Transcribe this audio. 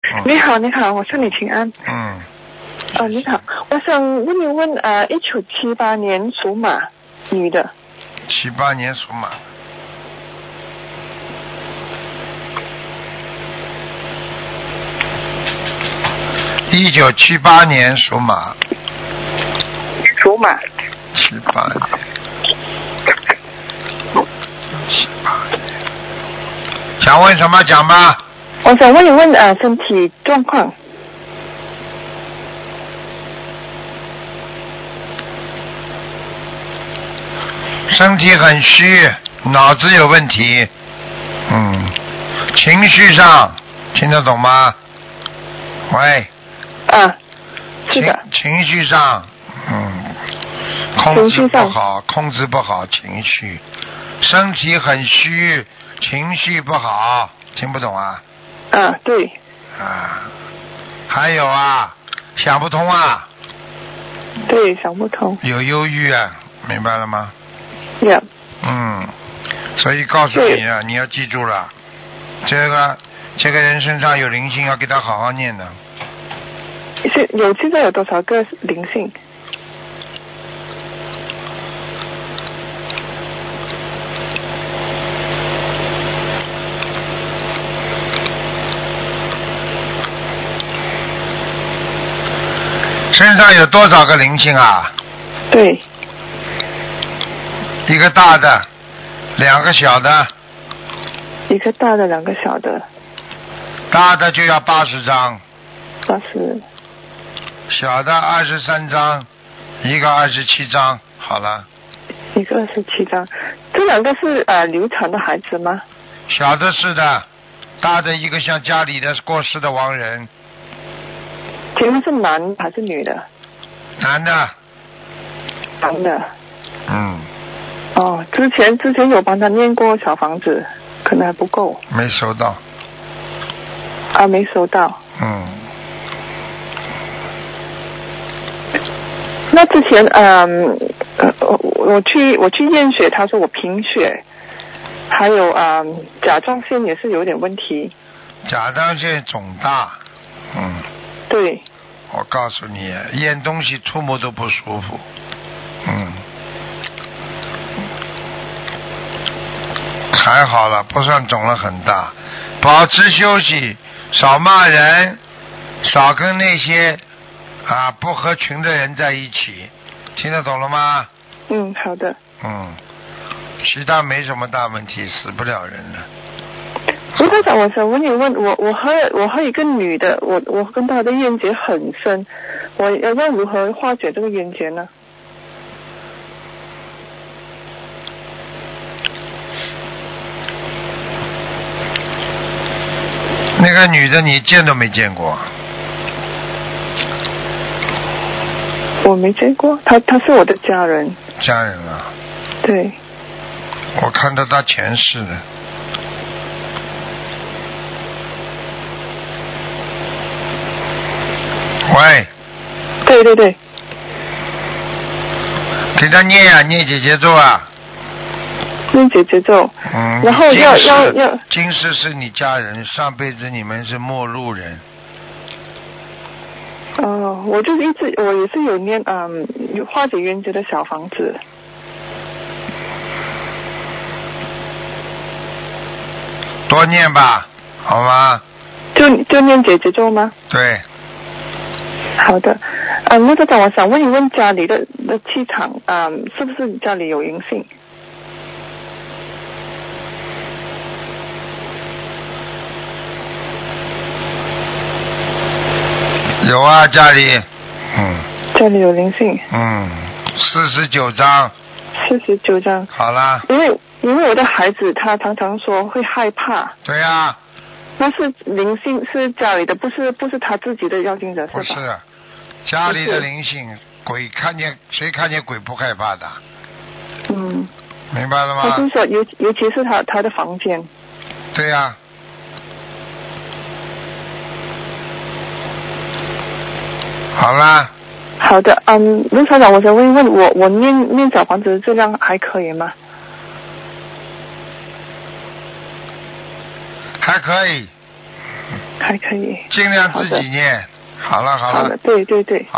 你好，你好，我向你请安。你好，我想问一问，1978年属马，女的。 78年属马。1978年属马。 属马。 78年。想问什么讲吧？ 我想问一问身体状况。 身体很虚，脑子有问题，情绪上听得懂吗？喂。 是的。 情绪上，控制不好情绪，身体很虚，情绪不好，听不懂啊？ 对。 还有想不通啊？ 对，想不通。 有忧郁明白了吗？所以告诉你你要记住了，这个人身上有灵性，要给他好好念的。 现在有多少个灵性？ 身上有多少个灵性啊？ 对。 一个大的，2个小的。 一个大的，2个小的。 大的就要80张。 80。 小的23张，一个27张，好了。 一个27张，这2个是流产的孩子吗？ 小的是的，大的一个像家里的过世的亡人。 请问是男还是女的？ 男的。 男的。之前有帮他念过小房子，可能还不够。 没收到。 没收到。那之前我去验血，他说我贫血，还有甲状腺也是有点问题。 甲状腺肿大。 对。 我告诉你，咽东西触摸都不舒服。还好了，不算肿了很大。保持休息，少骂人，少跟那些不合群的人在一起，听得懂了吗？ 好的。 其他没什么大问题，死不了人了。 卢台长，我想问你问，我和一个女的，我跟她的冤结很深，我要如何化解这个冤结呢？ 那个女的你见都没见过？ 我没见过，她是我的家人。 家人啊？ 对。 我看到她前世的。喂。 对。 给她念念姐姐咒念姐姐咒。然后要。 今世是你家人，上辈子你们是陌路人。 我也是有念化解冤结的小房子。 多念吧，好吗？ 就念姐姐咒吗？ 对。 好的。陆队长，我想问一问家里的气场是不是家里有灵性？ 有啊，家里。 家里有灵性。 49张。 49张。 好了。 因为我的孩子他常常说会害怕。 对啊。 那是灵性是家里的，不是他自己的要精者是吧？ 不是，家里的灵性，鬼谁看见鬼不害怕的？明白了吗？ 他是说尤其是他的房间。 对啊。好啦。 好的。卢台长，我想问一问我念小房子的质量还可以吗？ 还可以。 还可以， 尽量自己念。好了好了。 好的，对对对。